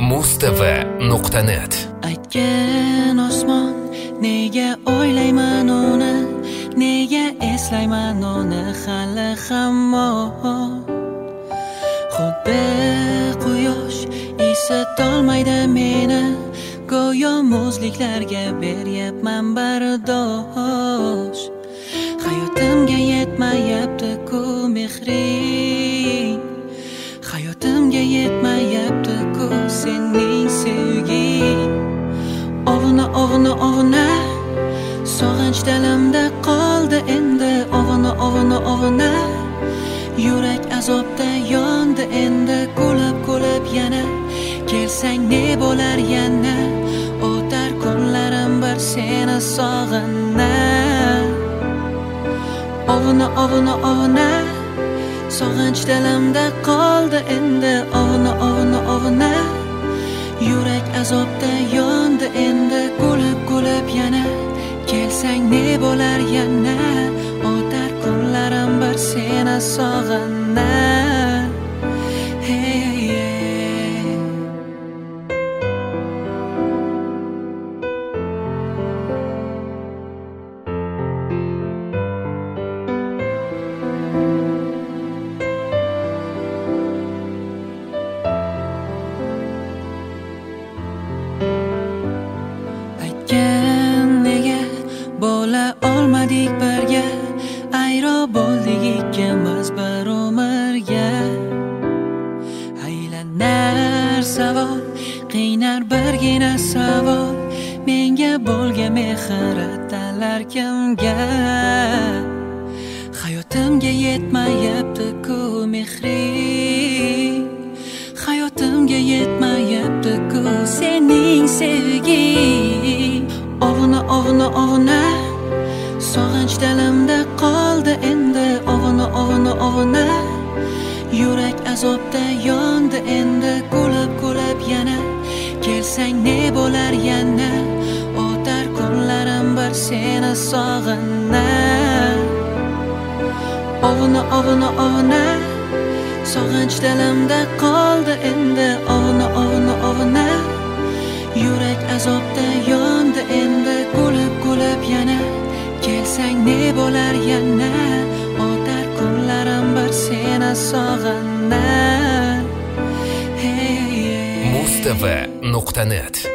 mustv.net. Aytgan osmon, nega o'ylayman uni, nega eslayman uni hali hamon. Xuddi quyosh isitolmaydi meni, go'yo muzliklarga beryapman bardosh. Hayotimga yetmayapti-ku mehring, hayotimga yetmayapti-ku sening sevging. Ovuna, ovuna, ovuna, sog'inch dilimda qoldi endi. Ovuna, ovuna, ovuna, yurak azobda yondi endi. Kulib, kulib yana kelsang ne bo'lar yana, o'tar kunlarim bir seni sog'inib. Ovuna, ovuna, ovuna, sog'inch dilimda qoldi endi. Ovuna, ovuna, ovuna, yurak azobda yondi endi. Kulib, kulib yana kelsang ne bo'lar yana, o'tar kunlarim bir seni sog'inib. Hey, hey. Nega bo'la olmadik birga, ayro bo'ldik ikkimiz bir umrga. Aylanar savol, qiynar birgina savol, menga bo'lgan mehr atalar kimga? Hayotimga yetmayapti-ku mehring, hayotimga yetmayapti-ku sening sevging. Ovuna, ovuna, ovuna, sog'inch dilimda qoldi endi. Ovuna, ovuna, ovuna, yurak azobda yondi endi. Kulib, kulib yana kelsang ne bo'lar yana, o'tar kunlarim bir seni sog'inib. Ovuna, ovuna, ovuna, sog'inch dilimda qoldi endi. Ovuna, ovuna, ovuna, yurak azobda yondi endi. Kulib, kulib yana kelsang ne bo'lar yana, o'tar kunlarim bir seni sog'inib. Hey, hey. mustv.net